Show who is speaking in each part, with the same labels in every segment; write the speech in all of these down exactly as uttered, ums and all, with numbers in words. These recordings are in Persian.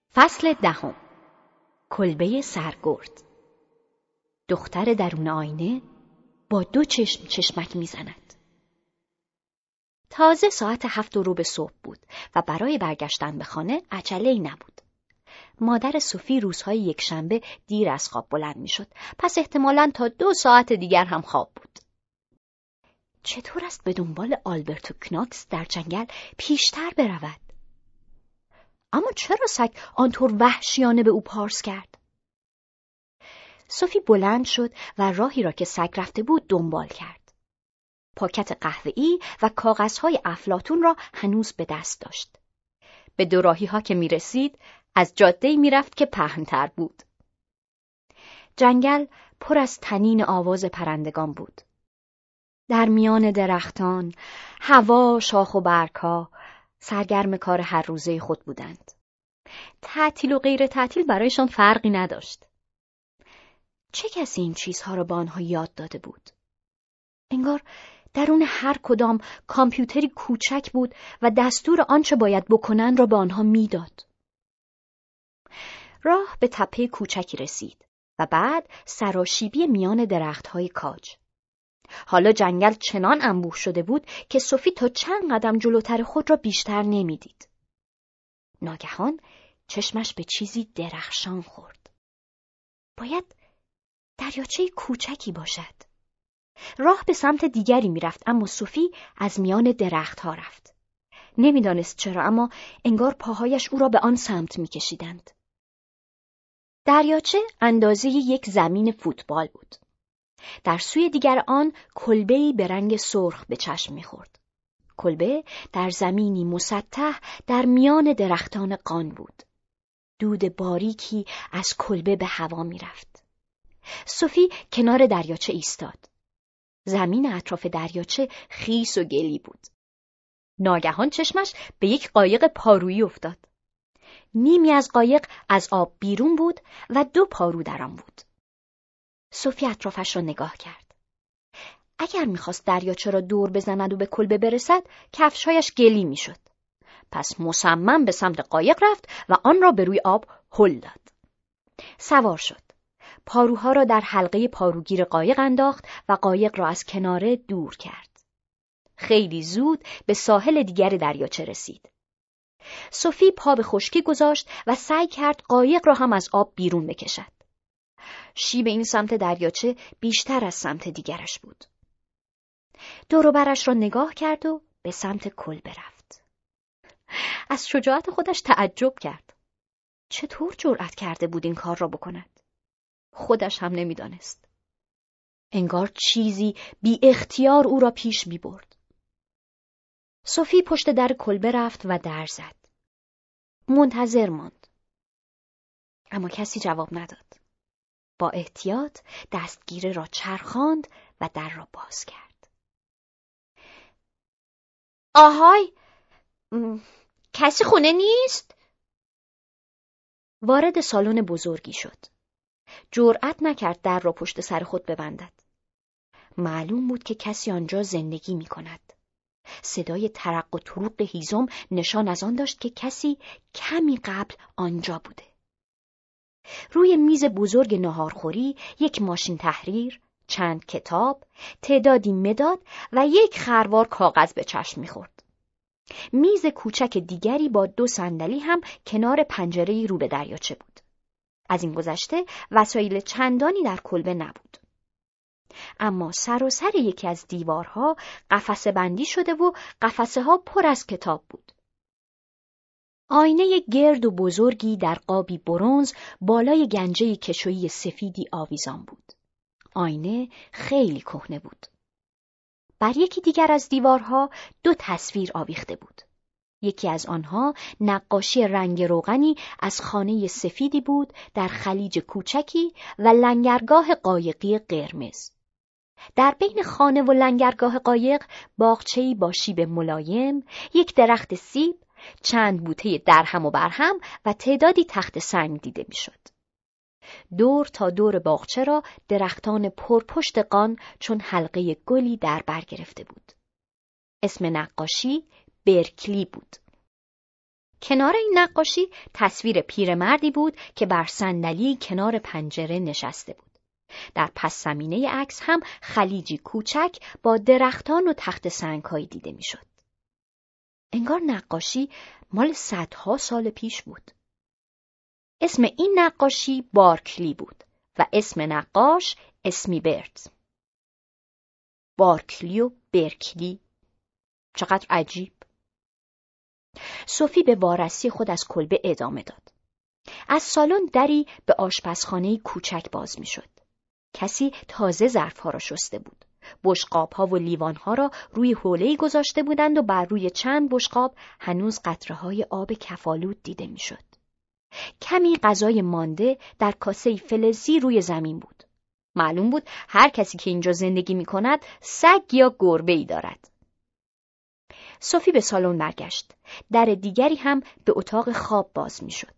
Speaker 1: فصل دهم. کلبه سرگرد. دختر درون آینه با دو چشم چشمک میزند. تازه ساعت هفت و ربع صبح بود و برای برگشتن به خانه عجله‌ای نبود. مادر سوفی روزهای یکشنبه دیر از خواب بلند میشد، پس احتمالاً تا دو ساعت دیگر هم خواب بود. چطور است به دنبال آلبرتو کناکس در جنگل پیشتر برود؟ اما چرا سگ آنطور وحشیانه به او پارس کرد؟ سوفی بلند شد و راهی را که سگ رفته بود دنبال کرد. پاکت قهوه‌ای و کاغذهای افلاطون را هنوز به دست داشت. به دوراهی ها که می رسید از جاده‌ای می رفت که پهن‌تر بود. جنگل پر از طنین آواز پرندگان بود. در میان درختان، هوا، شاخ و برگ‌ها سرگرم کار هر روزه خود بودند. تعطیل و غیر تعطیل برایشان فرقی نداشت. چه کسی این چیزها را به آنها یاد داده بود؟ انگار درون هر کدام کامپیوتری کوچک بود و دستور آنچه باید بکنند را به آنها میداد. راه به تپه کوچکی رسید و بعد سراشیبی میان درخت‌های کاج. حالا جنگل چنان انبوه شده بود که سوفی تا چند قدم جلوتر خود را بیشتر نمیدید. ناگهان چشمش به چیزی درخشان خورد. باید دریاچه کوچکی باشد. راه به سمت دیگری میرفت، اما سوفی از میان درختها رفت. نمیدانست چرا، اما انگار پاهایش او را به آن سمت میکشیدند. دریاچه اندازه یک زمین فوتبال بود. در سوی دیگر آن کلبه‌ای به رنگ سرخ به چشم می‌خورد. کلبه در زمینی مسطح در میان درختان قان بود. دود باریکی از کلبه به هوا می‌رفت. سوفی کنار دریاچه ایستاد. زمین اطراف دریاچه خیس و گلی بود. ناگهان چشمش به یک قایق پارویی افتاد. نیمی از قایق از آب بیرون بود و دو پارو در آن بود. سوفی اطرافش را نگاه کرد. اگر میخواست دریاچه را دور بزند و به کلبه برسد، کفشهایش گلی میشد. پس مصمم به سمت قایق رفت و آن را به روی آب هل داد. سوار شد. پاروها را در حلقه پاروگیر قایق انداخت و قایق را از کناره دور کرد. خیلی زود به ساحل دیگر دریاچه رسید. سوفی پا به خشکی گذاشت و سعی کرد قایق را هم از آب بیرون بکشد. شیب این سمت دریاچه بیشتر از سمت دیگرش بود. دور و برش را نگاه کرد و به سمت کلبه رفت. از شجاعت خودش تعجب کرد. چطور جرأت کرده بود این کار را بکند؟ خودش هم نمیدانست. انگار چیزی بی اختیار او را پیش می برد. سوفی پشت در کلبه رفت و در زد. منتظر ماند. اما کسی جواب نداد. با احتیاط دستگیره را چرخاند و در را باز کرد. آهای، کسی خونه نیست؟ وارد سالن بزرگی شد. جرأت نکرد در را پشت سر خود ببندد. معلوم بود که کسی آنجا زندگی می کند. صدای ترق و تروق هیزم نشان از آن داشت که کسی کمی قبل آنجا بوده. روی میز بزرگ ناهارخوری یک ماشین تحریر، چند کتاب، تعدادی مداد و یک خروار کاغذ به چشم می‌خورد. میز کوچک دیگری با دو صندلی هم کنار پنجره‌ای رو به دریاچه بود. از این گذشته وسایل چندانی در کلبه نبود. اما سر و سر یکی از دیوارها قفسه بندی شده و قفسه ها پر از کتاب بود. آینه گرد و بزرگی در قابی برنز بالای گنجه کشویی سفیدی آویزان بود. آینه خیلی کهنه بود. بر یکی دیگر از دیوارها دو تصویر آویخته بود. یکی از آنها نقاشی رنگ روغنی از خانه سفیدی بود در خلیج کوچکی و لنگرگاه قایقی قرمز. در بین خانه و لنگرگاه قایق باغچه‌ای با شیب ملایم، یک درخت سیب، چند بوته درهم و برهم و تعدادی تخت سنگ دیده میشد. دور تا دور باغچه را درختان پرپشت قان چون حلقه گلی در بر گرفته بود. اسم نقاشی برکلی بود. کنار این نقاشی تصویر پیرمردی بود که بر صندلی کنار پنجره نشسته بود. در پس زمینه عکس هم خلیجی کوچک با درختان و تخت سنگ‌هایی دیده می‌شد. انگار نقاشی مال صدها سال پیش بود. اسم این نقاشی بارکلی بود و اسم نقاش اسمی برد. بارکلی و برکلی، چقدر عجیب. سوفی به وارسی خود از کلبه ادامه داد. از سالن دری به آشپزخانه کوچک باز می‌شد. کسی تازه ظرف‌ها را شسته بود. بشقاب‌ها و لیوان‌ها را روی حوله‌ای گذاشته بودند و بر روی چند بشقاب هنوز قطره‌های آب کف‌آلود دیده می‌شد. کمی غذای مانده در کاسه‌ای فلزی روی زمین بود. معلوم بود هر کسی که اینجا زندگی می‌کند سگ یا گربه‌ای دارد. سوفی به سالن برگشت. در دیگری هم به اتاق خواب باز می‌شد.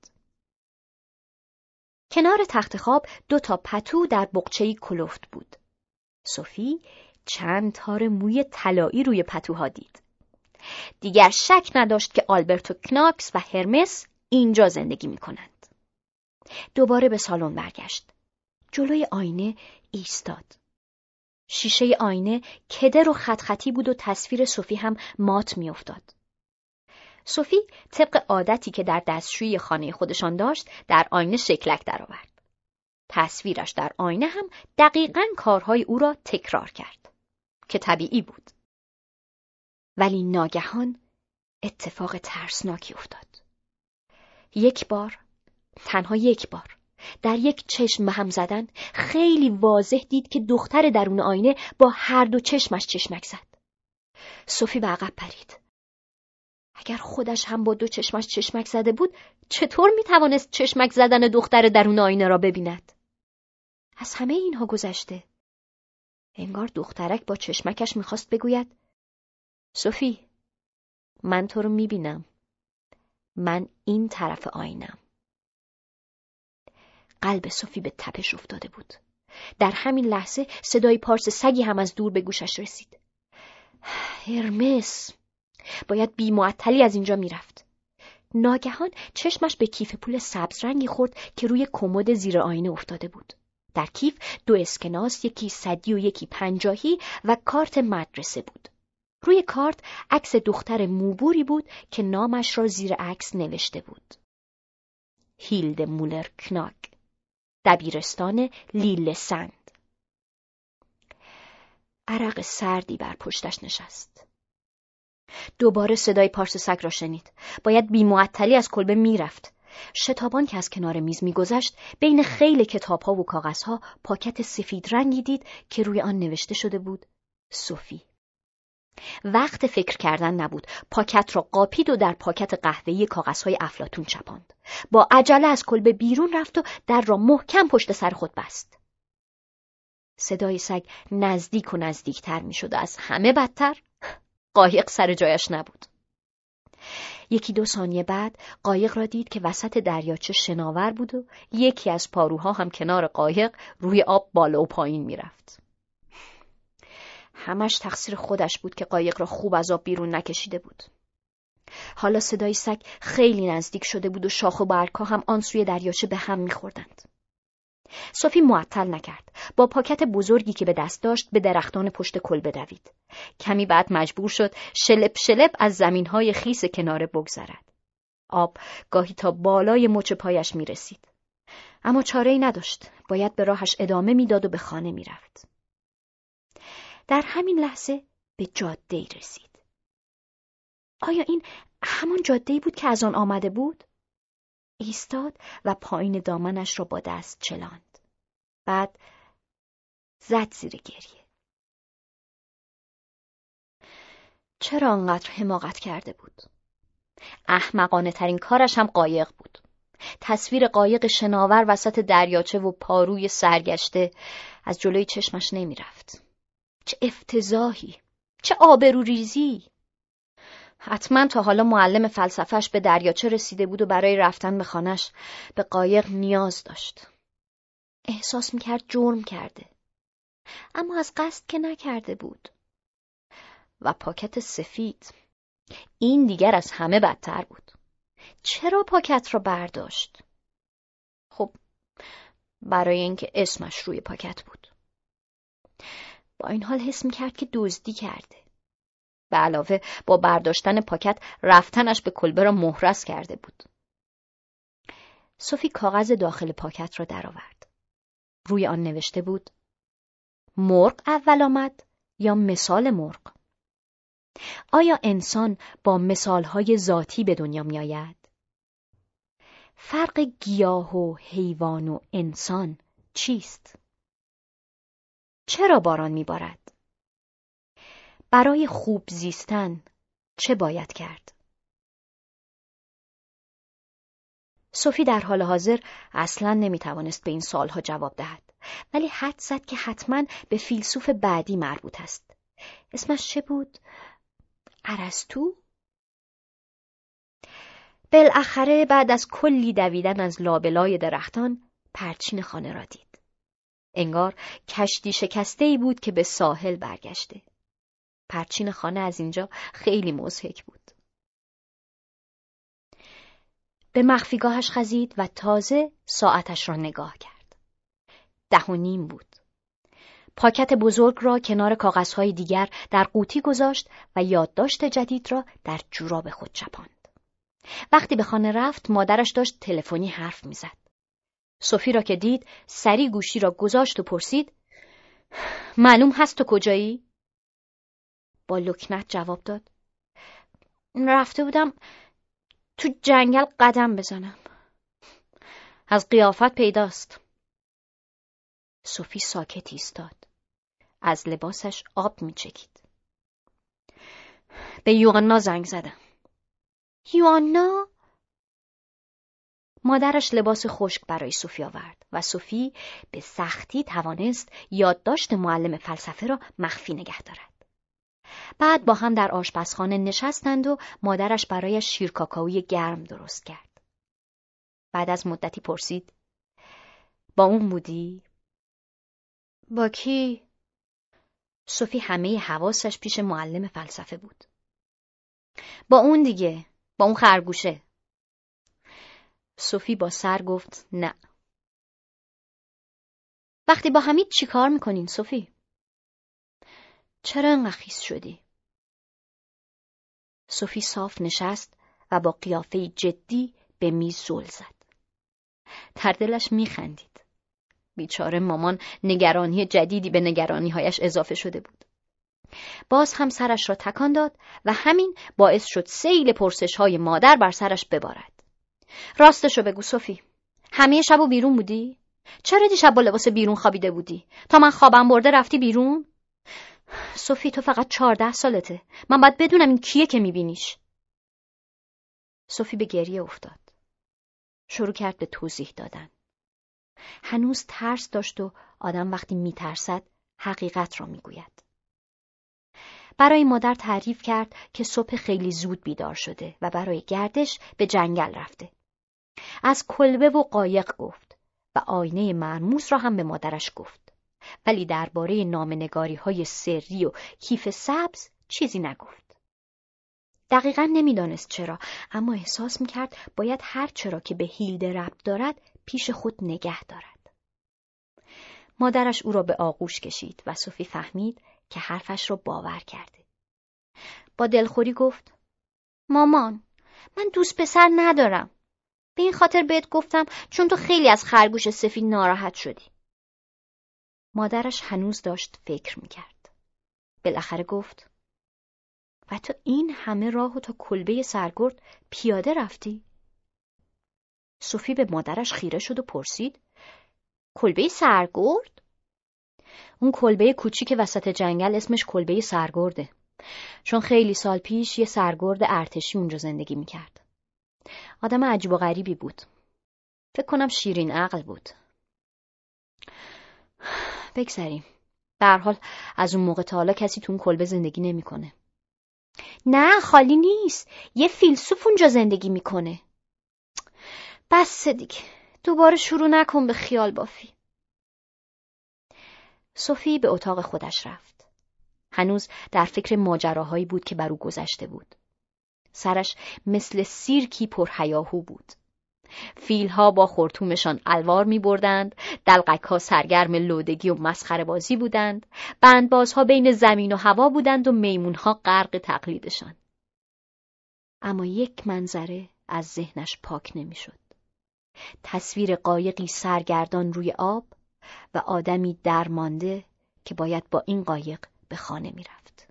Speaker 1: کنار تخت خواب دو تا پتو در بقچه‌ای کلفت بود. سوفی چند تار موی طلایی روی پتوها دید. دیگر شک نداشت که آلبرتو کناکس و هرمس اینجا زندگی می‌کنند. دوباره به سالن برگشت. جلوی آینه ایستاد. شیشه آینه کدر و خط خطی بود و تصویر سوفی هم مات می‌افتاد. سوفی طبق عادتی که در دستشویی خانه خودشان داشت در آینه شکلک درآورد. تصویرش در آینه هم دقیقاً کارهای او را تکرار کرد که طبیعی بود. ولی ناگهان اتفاق ترسناکی افتاد. یک بار، تنها یک بار، در یک چشم به هم زدن خیلی واضح دید که دختر درون آینه با هر دو چشمش چشمک زد. سوفی به عقب پرید. اگر خودش هم با دو چشمش چشمک زده بود، چطور میتوانست چشمک زدن دختر درون آینه را ببیند؟ از همه اینها گذشته. انگار دخترک با چشمکش میخواست بگوید: سوفی، من تو رو میبینم. من این طرف آینم. قلب سوفی به تپش افتاده بود. در همین لحظه صدای پارس سگی هم از دور به گوشش رسید. هرمس! باید بی معطلی از اینجا میرفت. ناگهان چشمش به کیف پول سبز رنگی خورد که روی کمد زیر آینه افتاده بود. در کیف دو اسکناس، یکی صدی و یکی پنجاهی و کارت مدرسه بود. روی کارت عکس دختر موبوری بود که نامش را زیر عکس نوشته بود: هیلد مولر کناگ، دبیرستان لیل سند. عرق سردی بر پشتش نشست. دوباره صدای پارس سگ را شنید. باید بی معطلی از کلبه میرفت. شتابان که از کنار میز میگذشت، بین خیل کتاب‌ها و کاغذها پاکت سفید رنگی دید که روی آن نوشته شده بود: سوفی. وقت فکر کردن نبود. پاکت را قاپید و در پاکت قهوه‌ای کاغذهای افلاطون چپاند. با عجله از کلبه بیرون رفت و در را محکم پشت سر خود بست. صدای سگ نزدیک و نزدیکتر میشد و از همه بدتر قایق سر جایش نبود. یکی دو ثانیه بعد قایق را دید که وسط دریاچه شناور بود و یکی از پاروها هم کنار قایق روی آب بالا و پایین میرفت. همش تقصیر خودش بود که قایق را خوب از آب بیرون نکشیده بود. حالا صدای سگ خیلی نزدیک شده بود و شاخ و برگ‌ها هم آن سوی دریاچه به هم می‌خوردند. سوفی معطل نکرد. با پاکت بزرگی که به دست داشت به درختان پشت کلبه دوید. کمی بعد مجبور شد شلپ شلپ از زمین‌های خیس کناره بگذرد. آب گاهی تا بالای مچ پایش می‌رسید. اما چاره‌ای نداشت. باید به راهش ادامه می‌داد و به خانه می‌رفت. در همین لحظه به جاده‌ای رسید. آیا این همان جاده‌ای بود که از آن آمده بود؟ ایستاد و پایین دامنش را با دست چلاند. بعد زد زیر گریه. چرا انقدر حماقت کرده بود؟ احمقانه ترین کارش هم قایق بود. تصویر قایق شناور وسط دریاچه و پاروی سرگشته از جلوی چشمش نمی رفت. چه افتضاحی! چه آبروریزی! حتما تا حالا معلم فلسفهش به دریاچه رسیده بود و برای رفتن به خانه‌اش به قایق نیاز داشت. احساس میکرد جرم کرده. اما از قصد که نکرده بود. و پاکت سفید. این دیگر از همه بدتر بود. چرا پاکت را برداشت؟ خب برای اینکه اسمش روی پاکت بود. با این حال حس می‌کرد که دزدی کرده. به علاوه با برداشتن پاکت رفتنش به کلبه را مهرس کرده بود. سوفی کاغذ داخل پاکت را درآورد. روی آن نوشته بود: مرغ اول آمد یا مثال مرغ؟ آیا انسان با مثالهای ذاتی به دنیا می آید؟ فرق گیاه و حیوان و انسان چیست؟ چرا باران می بارد؟ برای خوب زیستن چه باید کرد؟ سوفی در حال حاضر اصلاً نمی توانست به این سوالها جواب دهد، ولی حد زد که حتماً به فیلسوف بعدی مربوط است. اسمش چه بود؟ ارسطو؟ بالاخره بعد از کلی دویدن از لابلای درختان پرچین خانه را دید. انگار کشتی شکسته‌ای بود که به ساحل برگشته. پرچین خانه از اینجا خیلی مضحک بود. به مخفیگاهش خزید و تازه ساعتش را نگاه کرد. ده و نیم بود. پاکت بزرگ را کنار کاغذهای دیگر در قوطی گذاشت و یادداشت جدید را در جوراب خود چپاند. وقتی به خانه رفت مادرش داشت تلفنی حرف میزد. سوفی را که دید سری گوشی را گذاشت و پرسید: معلوم هست تو کجایی؟ با لکنت جواب داد: رفته بودم تو جنگل قدم بزنم. از قیافت پیداست. سوفی ساکت ایستاد. از لباسش آب میچکید. به یوحنا زنگ زدم. یوحنا؟ مادرش لباس خشک برای سوفی آورد و سوفی به سختی توانست یادداشت معلم فلسفه را مخفی نگه دارد. بعد با هم در آشپزخانه نشستند و مادرش برایش شیر کاکائوی گرم درست کرد. بعد از مدتی پرسید: با اون بودی؟ با کی؟ سوفی همه حواسش پیش معلم فلسفه بود. با اون دیگه، با اون خرگوشه. سوفی با سر گفت: نه. وقتی با همین چی کار میکنین سوفی؟ چرا انقدر خیس شدی؟ سوفی صاف نشست و با قیافه جدی به میز زل زد. در دلش میخندید. بیچاره مامان نگرانی جدیدی به نگرانی‌هایش اضافه شده بود. باز هم سرش را تکان داد و همین باعث شد سیل پرسش‌های مادر بر سرش ببارد. راستشو بگو سوفی، همه شبو بیرون بودی؟ چرا دیشب با لباس بیرون خوابیده بودی؟ تا من خوابم برده رفتی بیرون؟ سوفی تو فقط چهارده سالته. من باید بدونم این کیه که میبینیش. سوفی به گریه افتاد. شروع کرد به توضیح دادن. هنوز ترس داشت و آدم وقتی میترسد حقیقت را میگوید. برای مادر تعریف کرد که صبح خیلی زود بیدار شده و برای گردش به جنگل رفته. از کلبه و قایق گفت و آینه مرموز را هم به مادرش گفت. ولی درباره نامه‌نگاری‌های سری و کیف سبز چیزی نگفت. دقیقاً نمیدانست چرا، اما احساس میکرد باید هر چرا که به هیلده ربط دارد پیش خود نگه دارد. مادرش او را به آغوش کشید و سوفی فهمید که حرفش را باور کرده. با دلخوری گفت: مامان، من دوست پسر ندارم. به این خاطر بهت گفتم چون تو خیلی از خرگوش سفید ناراحت شدی. مادرش هنوز داشت فکر میکرد. بالاخره گفت: و تو این همه راهو تا کلبه سرگرد پیاده رفتی؟ سوفی به مادرش خیره شد و پرسید: کلبه سرگرد؟ اون کلبه کوچیک وسط جنگل اسمش کلبه سرگرده، چون خیلی سال پیش یه سرگرد ارتشی اونجا زندگی میکرد. آدم عجیب و غریبی بود. فکر کنم شیرین عقل بود. بگذریم. به هر حال از اون موقع تا حالا کسی تو اون کلبه زندگی نمیکنه. نه خالی نیست. یه فیلسوف اونجا زندگی میکنه. بس دیگه. دوباره شروع نکن به خیال بافی. سوفی به اتاق خودش رفت. هنوز در فکر ماجراهایی بود که بر او گذشته بود. سرش مثل سیرکی پرهیاهو بود. فیلها با خرطومشان الوار می بردند، دلقک ها سرگرم لودگی و مسخره بازی بودند، بندبازها بین زمین و هوا بودند و میمونها غرق تقلیدشان. اما یک منظره از ذهنش پاک نمی شد. تصویر قایقی سرگردان روی آب و آدمی درمانده که باید با این قایق به خانه می رفت.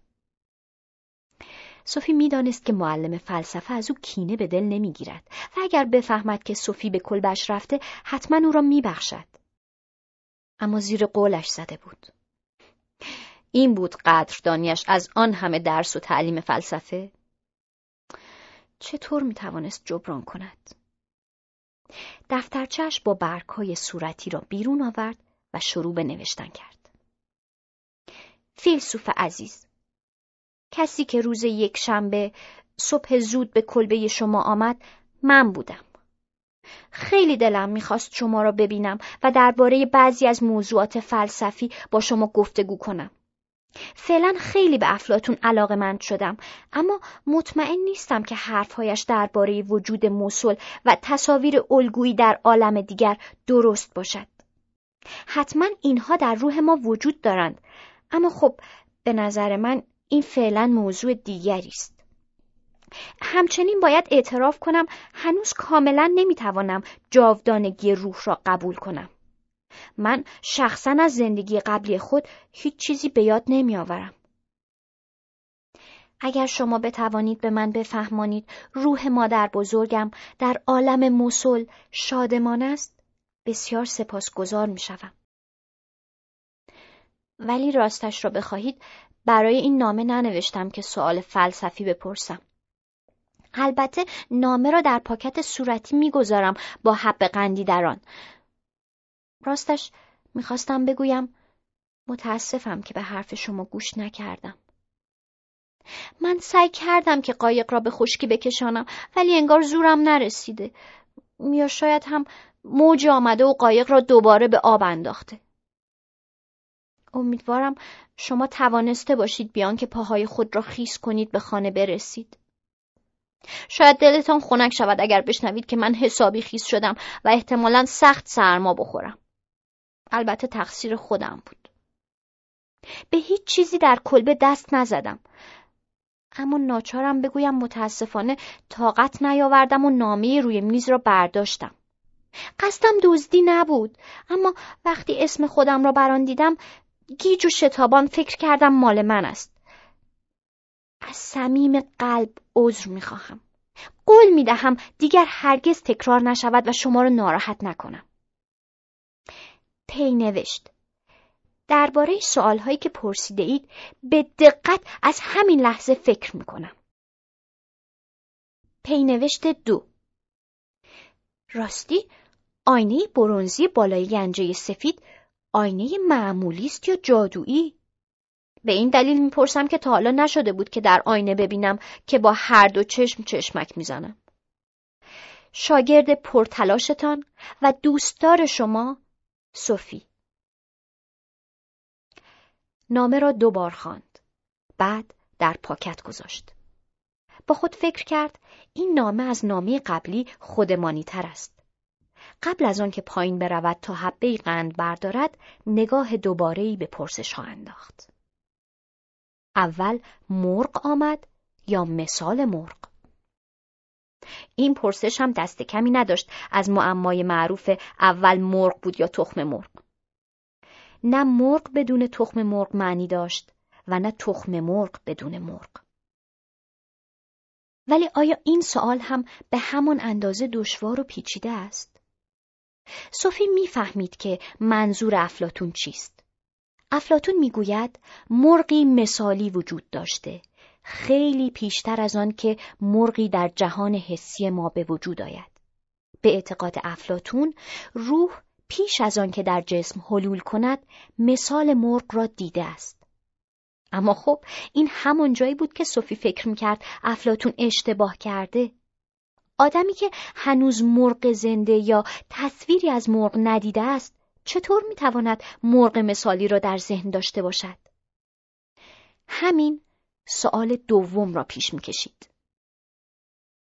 Speaker 1: سوفی می دانست که معلم فلسفه از او کینه به دل نمی گیرد و اگر بفهمد که سوفی به کلبش رفته حتما او را می بخشد. اما زیر قولش زده بود. این بود قدردانیش از آن همه درس و تعلیم فلسفه. چطور می توانست جبران کند؟ دفترچه‌اش با برگ‌های صورتی را بیرون آورد و شروع به نوشتن کرد. فیلسوف عزیز، کسی که روز یک شنبه صبح زود به کلبه شما آمد من بودم. خیلی دلم میخواست شما را ببینم و درباره بعضی از موضوعات فلسفی با شما گفتگو کنم. فعلا خیلی به افلاطون علاقه‌مند شدم، اما مطمئن نیستم که حرفهایش درباره وجود مسل و تصاویر الگویی در عالم دیگر درست باشد. حتما اینها در روح ما وجود دارند، اما خب به نظر من این فعلا موضوع دیگری است. همچنین باید اعتراف کنم هنوز کاملا نمیتوانم جاودانگی روح را قبول کنم. من شخصا از زندگی قبلی خود هیچ چیزی به یاد نمی آورم. اگر شما بتوانید به من بفهمانید روح مادر بزرگم در عالم مسل شادمان است، بسیار سپاسگزار می شوم. ولی راستش را بخواهید برای این نامه ننوشتم که سوال فلسفی بپرسم. البته نامه را در پاکت صورتی میگذارم با حب قندی در آن. راستش میخواستم بگویم متاسفم که به حرف شما گوش نکردم. من سعی کردم که قایق را به خشکی بکشانم ولی انگار زورم نرسیده. یا شاید هم موج آمده و قایق را دوباره به آب انداخته. امیدوارم شما توانسته باشید بیان که پاهای خود را خیس کنید به خانه برسید. شاید دلتان خنک شود اگر بشنوید که من حسابی خیس شدم و احتمالاً سخت سرما بخورم. البته تقصیر خودم بود. به هیچ چیزی در کلبه دست نزدم. اما ناچارم بگویم متاسفانه طاقت نیاوردم و نامه روی میز را برداشتم. قصدم دزدی نبود، اما وقتی اسم خودم را بر آن دیدم گیج و شتابان فکر کردم مال من است. از صمیم قلب عذر می‌خواهم. قول می‌دهم دیگر هرگز تکرار نشود و شما را ناراحت نکنم. پی نوشت. درباره سوال‌هایی که پرسیده اید به دقت از همین لحظه فکر می‌کنم. پی نوشت دو. راستی آینه برنزی بالای گنجه سفید آینه معمولی است یا جادویی؟ به این دلیل میپرسم که تا حالا نشده بود که در آینه ببینم که با هر دو چشم چشمک میزنم. شاگرد پرتلاشتان و دوستدار شما، سوفی. نامه را دو بار خواند. بعد در پاکت گذاشت. با خود فکر کرد این نامه از نامه قبلی خودمانی تر است. قبل از آن که پایین برود تا حبه‌ای قند بردارد، نگاه دوباره‌ای به پرسش ها انداخت. اول مرغ آمد یا مثال مرغ؟ این پرسش هم دست کمی نداشت از معمای معروف اول مرغ بود یا تخم مرغ. نه مرغ بدون تخم مرغ معنی داشت و نه تخم مرغ بدون مرغ. ولی آیا این سوال هم به همان اندازه دشوار و پیچیده است؟ سوفی می‌فهمید که منظور افلاطون چیست. افلاطون میگوید مرغی مثالی وجود داشته، خیلی پیشتر از آن که مرغی در جهان حسی ما به وجود آید. به اعتقاد افلاطون روح پیش از آن که در جسم حلول کند مثال مرغ را دیده است. اما خب این همان جایی بود که سوفی فکر میکرد افلاطون اشتباه کرده. آدمی که هنوز مرغ زنده یا تصویری از مرغ ندیده است چطور میتواند مرغ مثالی را در ذهن داشته باشد؟ همین سؤال دوم را پیش میکشید.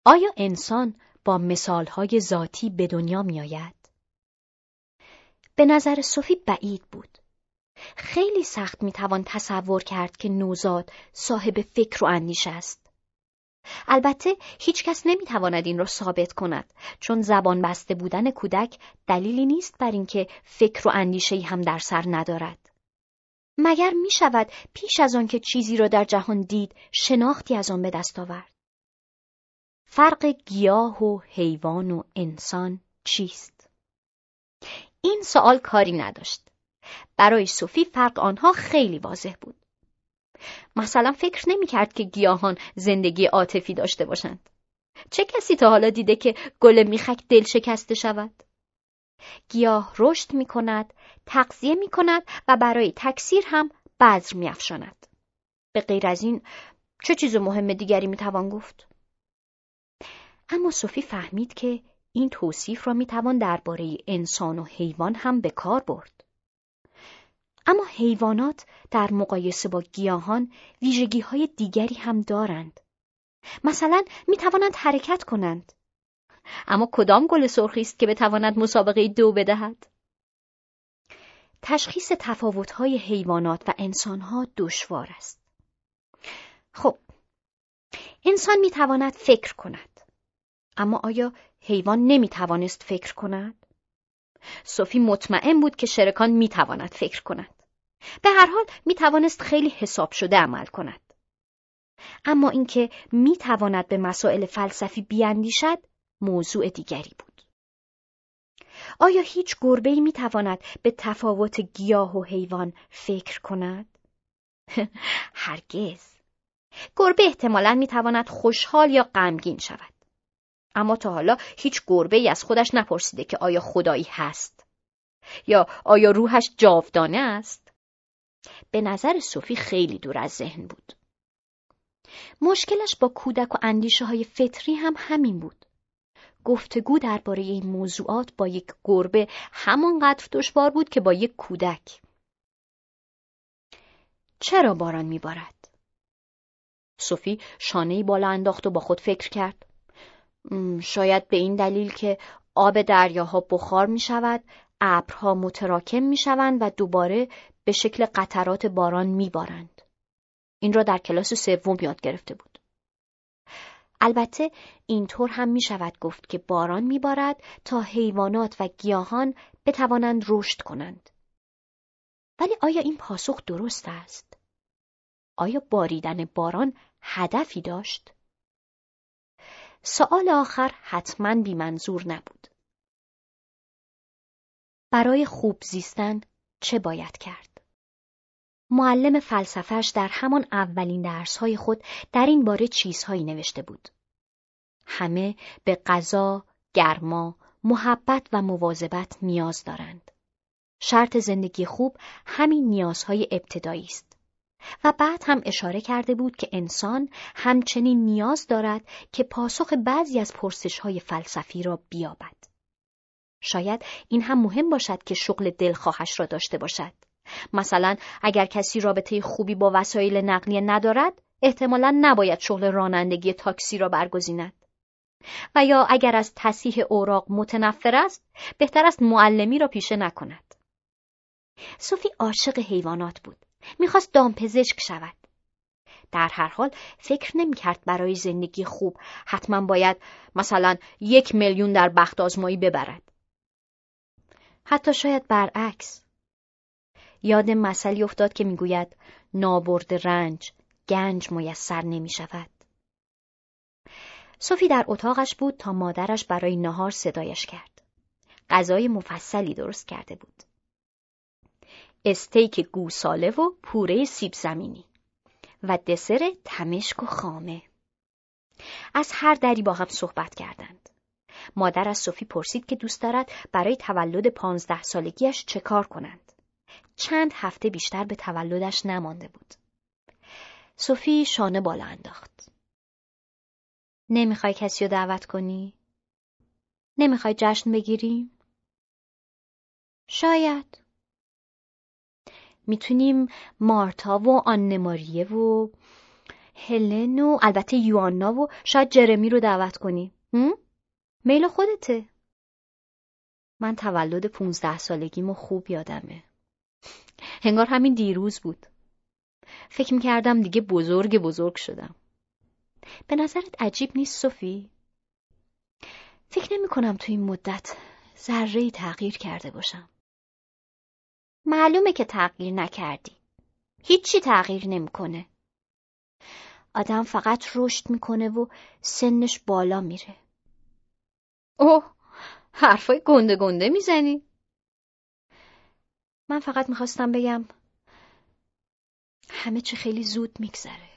Speaker 1: آیا انسان با مثالهای ذاتی به دنیا می آید؟ به نظر صوفی بعید بود. خیلی سخت می توان تصور کرد که نوزاد صاحب فکر و اندیشه است. البته هیچ کس نمی تواند این را ثابت کند، چون زبان بسته بودن کودک دلیلی نیست بر اینکه فکر و اندیشه‌ای هم در سر ندارد. مگر می شود پیش از آن که چیزی را در جهان دید شناختی از آن به دست آورد؟ فرق گیاه و حیوان و انسان چیست؟ این سوال کاری نداشت. برای صوفی فرق آنها خیلی واضح بود. مثلا فکر نمی کرد که گیاهان زندگی عاطفی داشته باشند. چه کسی تا حالا دیده که گل میخک دل شکسته شود؟ گیاه رشد می کند، تغذیه می کند و برای تکثیر هم بذر می افشاند. به غیر از این چه چیز مهم دیگری می توان گفت؟ اما صوفی فهمید که این توصیف را می توان درباره انسان و حیوان هم به کار برد. اما حیوانات در مقایسه با گیاهان ویژگی‌های دیگری هم دارند. مثلا می توانند حرکت کنند. اما کدام گل سرخی است که بتواند مسابقه دو بدهد؟ تشخیص تفاوت‌های حیوانات و انسان‌ها دشوار است. خب، انسان می تواند فکر کند. اما آیا حیوان نمی توانست فکر کند؟ صوفی مطمئن بود که شرکان می تواند فکر کند. به هر حال می توانست خیلی حساب شده عمل کند. اما اینکه می تواند به مسائل فلسفی بیاندیشد موضوع دیگری بود. آیا هیچ گربه‌ای می تواند به تفاوت گیاه و حیوان فکر کند؟ هرگز. گربه احتمالاً می تواند خوشحال یا غمگین شود. اما تا حالا هیچ گربه‌ای از خودش نپرسیده که آیا خدایی هست؟ یا آیا روحش جاودانه است؟ به نظر صوفی خیلی دور از ذهن بود. مشکلش با کودک و اندیشه‌های فطری هم همین بود. گفتگو درباره این موضوعات با یک گربه همانقدر دشوار بود که با یک کودک. چرا باران میبارد؟ صوفی شانه‌ای بالا انداخت و با خود فکر کرد. شاید به این دلیل که آب دریاها بخار می شود، ابرها متراکم می شوند و دوباره به شکل قطرات باران می بارند. این را در کلاس سوم یاد گرفته بود. البته اینطور هم می شود گفت که باران می بارد تا حیوانات و گیاهان بتوانند رشد کنند. ولی آیا این پاسخ درست است؟ آیا باریدن باران هدفی داشت؟ سوال آخر حتماً بی منظور نبود. برای خوب زیستن چه باید کرد؟ معلم فلسفه‌اش در همان اولین درس‌های خود در این باره چیزهایی نوشته بود. همه به غذا، گرما، محبت و مواظبت نیاز دارند. شرط زندگی خوب همین نیازهای ابتدایی است. و بعد هم اشاره کرده بود که انسان همچنین نیاز دارد که پاسخ بعضی از پرسش‌های فلسفی را بیابد. شاید این هم مهم باشد که شغل دلخواهش را داشته باشد. مثلا اگر کسی رابطه خوبی با وسایل نقلیه ندارد، احتمالاً نباید شغل رانندگی تاکسی را برگزیند. و یا اگر از تصحیح اوراق متنفر است، بهتر است معلمی را پیشه نکند. صوفی عاشق حیوانات بود. میخواست دامپزشک شود. در هر حال فکر نمی‌کرد برای زندگی خوب حتما باید مثلا یک میلیون در بخت آزمایی ببرد. حتی شاید برعکس. یاد مثلی افتاد که میگوید نابرد رنج گنج میسر نمی‌شود. صوفی در اتاقش بود تا مادرش برای نهار صدایش کرد. غذای مفصلی درست کرده بود. استیک گوساله و پوره سیب زمینی و دسر تمشک و خامه. از هر دری با هم صحبت کردند. مادر از صوفی پرسید که دوست دارد برای تولد پانزده سالگیش چه کار کنند. چند هفته بیشتر به تولدش نمانده بود. صوفی شانه بالا انداخت. نمیخوای کسی رو دعوت کنی؟ نمیخوای جشن بگیریم؟ شاید. میتونیم مارتا و آنه ماریه و هلن و البته یوانا و شاید جرمی رو دعوت کنی. میل خودته. من تولد پونزده سالگیمو خوب یادمه. انگار همین دیروز بود. فکر میکردم دیگه بزرگ بزرگ شدم. به نظرت عجیب نیست صوفی؟ فکر نمی کنم تو این مدت ذره‌ای تغییر کرده باشم. معلومه که تغییر نکردی. هیچی تغییر نمیکنه. آدم فقط رشد میکنه و سنش بالا میره. اوه، حرفای گنده گنده میزنی. من فقط میخواستم بگم همه چی خیلی زود میگذره.